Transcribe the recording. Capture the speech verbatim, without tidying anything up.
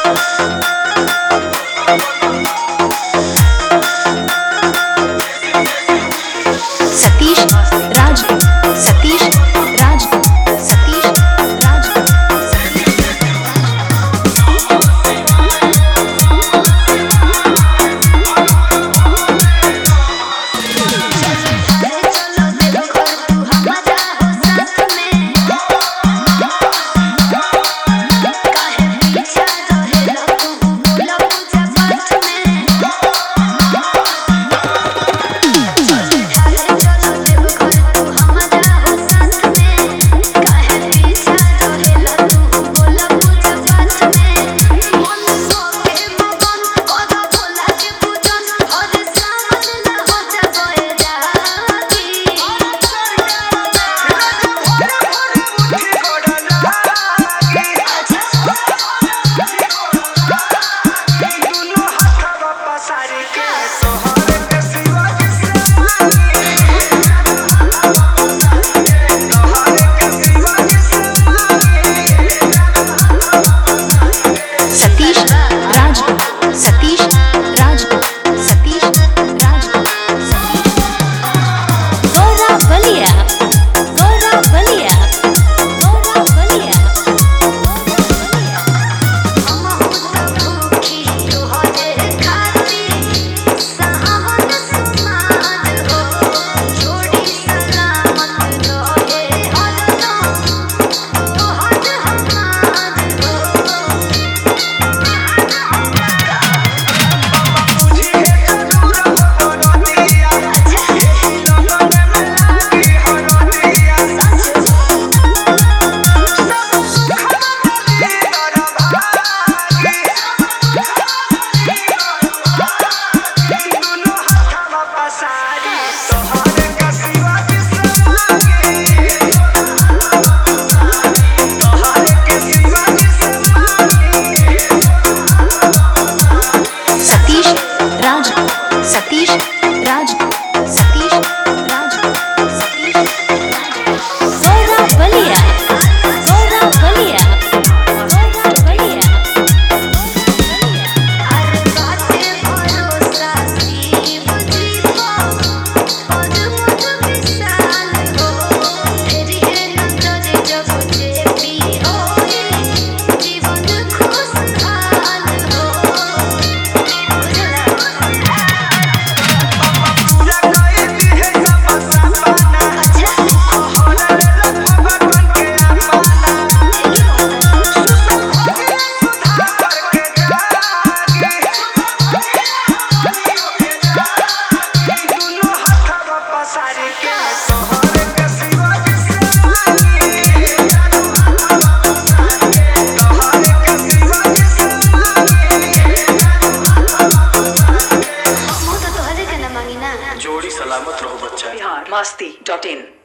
सतीश राज सतीश राज सतीश राज सतीश राज सतीश राज सतीश गौरा बलिया गौरा बलिया गौरा बलिया अरे बातें भरोसा शिव जी को और मुझ विशाल हो तेरी है नजर जब देवी होए जीवन खुशहाल हो जोड़ी सलामत रहो बच्चा। बिहार मस्ती डॉट इन।